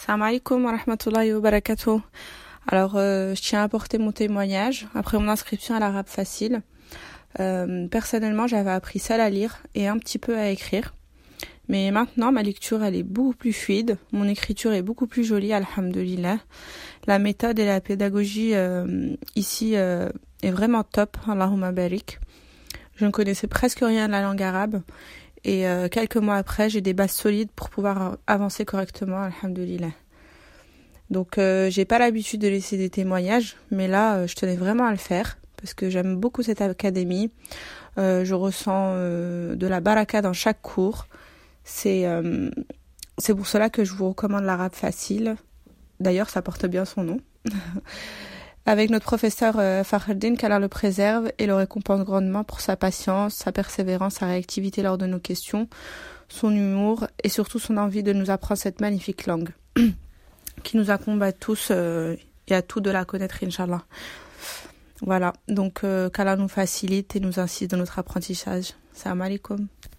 Salam alaikum wa rahmatullahi wa barakatuh. Alors, je tiens à apporter mon témoignage après mon inscription à l'arabe facile. Personnellement, j'avais appris seule à lire et un petit peu à écrire. Mais maintenant, ma lecture, elle est beaucoup plus fluide. Mon écriture est beaucoup plus jolie, alhamdulillah. La méthode et la pédagogie ici est vraiment top, Allahumma barik. Je ne connaissais presque rien de la langue arabe. Et quelques mois après, j'ai des bases solides pour pouvoir avancer correctement, alhamdulillah. Donc, j'ai pas l'habitude de laisser des témoignages, mais là, je tenais vraiment à le faire parce que j'aime beaucoup cette académie. Je ressens de la baraka dans chaque cours. C'est pour cela que je vous recommande l'arabe facile. D'ailleurs, ça porte bien son nom. Avec notre professeur Fakhreddine, qu'Allah le préserve et le récompense grandement pour sa patience, sa persévérance, sa réactivité lors de nos questions, son humour et surtout son envie de nous apprendre cette magnifique langue qui nous incombe à tous et à tous de la connaître, Inch'Allah. Voilà, donc qu'Allah nous facilite et nous insiste dans notre apprentissage. Salam alaikum.